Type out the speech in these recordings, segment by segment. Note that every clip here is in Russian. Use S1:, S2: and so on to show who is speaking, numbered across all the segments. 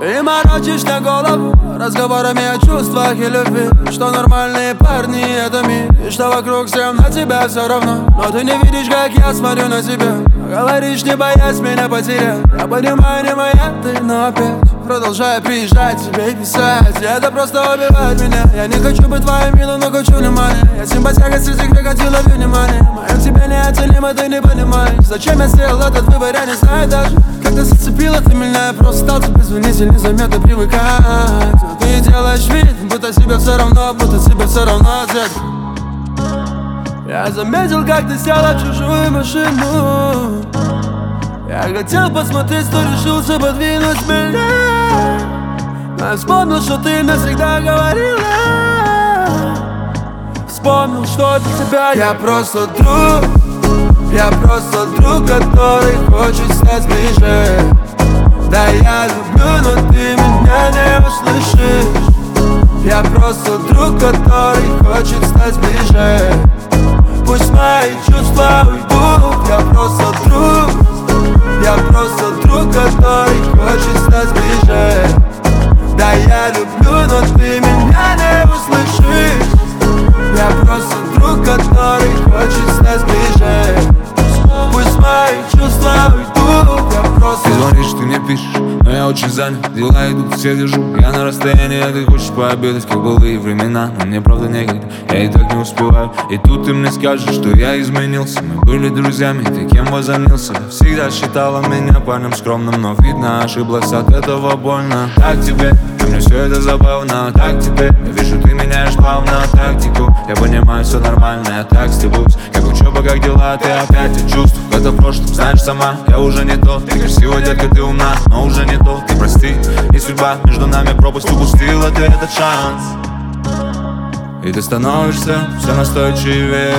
S1: Ты морочишь на голову разговорами о чувствах и любви, что нормальные парни — это мир, и что вокруг всем на тебя все равно. Но ты не видишь, как я смотрю на тебя. Говоришь, не боясь меня потерять. Я понимаю, не моя ты, но опять продолжаю приезжать, тебе писать. И это просто убивает меня. Я не хочу быть твоим милым, но хочу внимания. Я симпатяга среди крокодилов и внимания. Мое к тебе неоценимо, ты не понимаешь. Зачем я сделал этот выбор, я не знаю даже. Когда зацепила ты меня, я просто стал тебе звонить и незаметно привыкать. Но ты делаешь вид, будто тебе все равно, будто тебе все равно, детка. Я заметил, как ты села в чужую машину. Я хотел посмотреть, что решился подвинуть меня. Но я вспомнил, что ты навсегда говорила. Вспомнил, что для тебя я просто друг. Я просто друг, который хочет стать ближе. Да, я люблю, но ты меня не услышишь. Я просто друг, который хочет стать ближе. Пусть мои чувства уйдут. Я просто друг. Я просто друг, который хочет стать ближе. Да, я люблю, но ты меня не услышишь. Я просто друг, который хочет стать ближе. Пусть мои чувства уйдут. Я просто...
S2: Ты звонишь, ты мне пишешь, но я очень занят. Дела идут, все держу. Я на расстоянии, а ты хочешь пообедать, как былые времена. Но мне правда некогда, я и так не успеваю. И тут ты мне скажешь, что я изменился. Мы были друзьями, ты кем возомнился? Всегда считала меня парнем скромным, но видно, ошиблась, от этого больно. Так тебе, а мне все это забавно. Так теперь, я вижу, ты меняешь плавно тактику. Я понимаю, все нормально, я так стебусь. Как учеба, как дела, ты опять от чувств. Это в прошлом, знаешь сама, я уже не тот. Ты красива, детка, ты умна, но уже не тот. Ты прости, и судьба между нами пропасть упустила ты этот шанс. И ты становишься все настойчивее.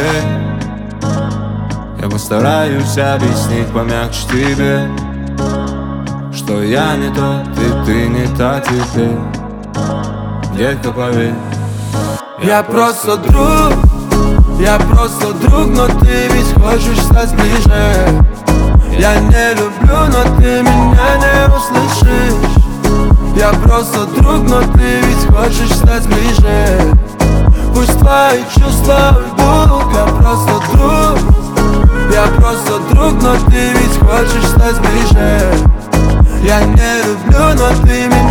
S2: Я постараюсь объяснить помягче тебе, что я не тот, и ты не та теперь. Детка, поверь,
S1: я просто друг. Я просто друг, но ты ведь хочешь стать ближе. Я не люблю, но ты меня не услышишь. Я просто друг, но ты ведь хочешь стать ближе. Пусть твои чувства уйдут. Я просто друг. Я просто друг, но ты ведь хочешь стать ближе. Я не люблю, но ты меня